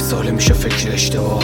ساله میشه فکر اشتباه،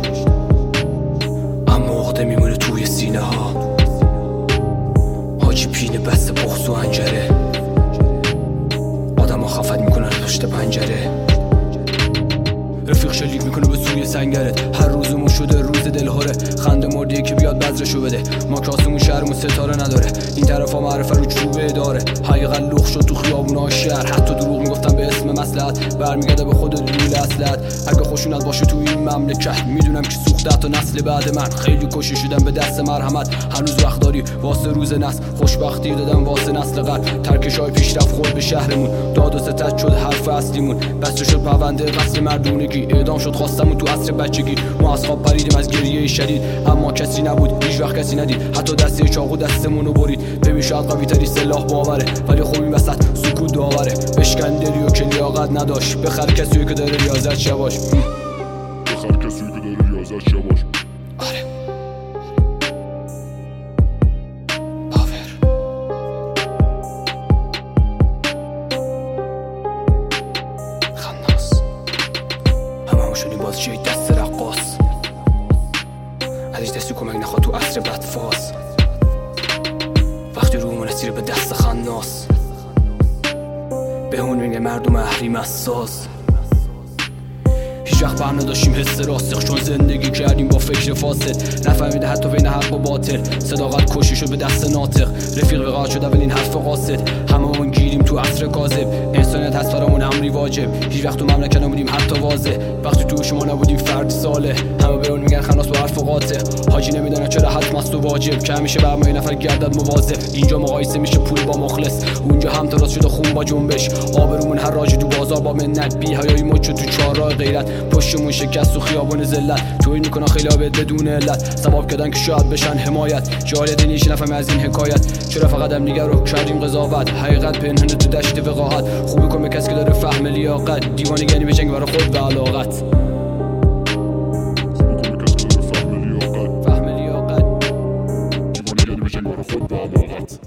اما عقده میمونه توی سینه ها. حاجی پینه بسته بغض و انجره، آدم ها خفت میکنن پشت پنجره. رفیق شلیک میکنه به سوی سنگرت، هر روزمون شده روز دلهوره. خنده مردیه که بیاد بذرشو بده، ما کاسمون شهرمون ستاره نداره. این طرفا معرفه رو چوبه داره، حقیقت لخ شد تو خیابونا شهر. حتی دروغ میگفتن به اسم مصلحت، برمیگرده به خود لوله اصلت. اگه خوشونت باشه تو این مملکت، میدونم که سوخته تا نسل بعد من. خیلی کشی شدم به دست مرحمت، هنوز وقت داری واسه روز نسل. خوشبختی دادم واسه نسل قبل، ترکشای پیشرفت خورد به شهرمون. داد و ستد شد حرف اصلیمون، بسته شد پرونده قتل مردونگی. اعدام شد خواستمون تو عصر بچگی، ما از خواب پریدیم از گریه شدید. اما کسی نبود، هیچ وقت کسی ندید، حتی دسته چاقو دستمونو برید. ببین شاید قوی تری سلاح باوره، ولی خب این وسط سکوت داوره. بشکن دلی و که لیاقت نداشت، بخر کسی که داره ریاضت شباش. بخر کسی که داره ریاضت شباش. آره باور. خناس همه شدیم باز جای دست رقاص، ازش دستی کمک نخواد تو عصر بدفاز. وقتی رومون اسیر به دست خناس، به اون میگه مردم اهریم اساس. هیچ وقت بر نداشتیم حس راسخ، چون زندگی کردیم با فکر فاسد. نفهمیده حتی بین حق و باطل، صداقت کشی شد به دست ناطق. رفیق وقاعت شد اولین حرف قاصد، همه اون گیریم تو عصر کاذب. انسانیت هست فرامون امری واجب، هیچ وقت تو مملکت نبودیم حتی واضح. وقتی تو شما نبودیم فرد صالح، همه به اون میگن خناس با حرف قاطع. حاجی نمیدونه چرا حتم است و واجب، که همیشه بر ما نفر گردد مواظب. اینجا مقایسه میشه پول با مخلص، اونجا هم تراس شده خون با جنبش. آبرومون هر راجی تو بازار با منت، بی حیایی مچ تو چهارراه غیرت. پشتمون شکست و خیابون ذلت، توهین میکنن خیلی عابد بدون علت. سبب کردن که شاید بشن حمایت، جالب نیش نفهم از این حکایت. چرا فقط هم دیگر رو کردیم قضاوت، حقیقت پنهونه تو دشت وقاحت. خوبی کن به کسی که داره فهم لیاقت، دیوانگی به جنگ برای خود و علاقت. فهم لیاقت، دیوانگی به جنگ برای خود و علاقت.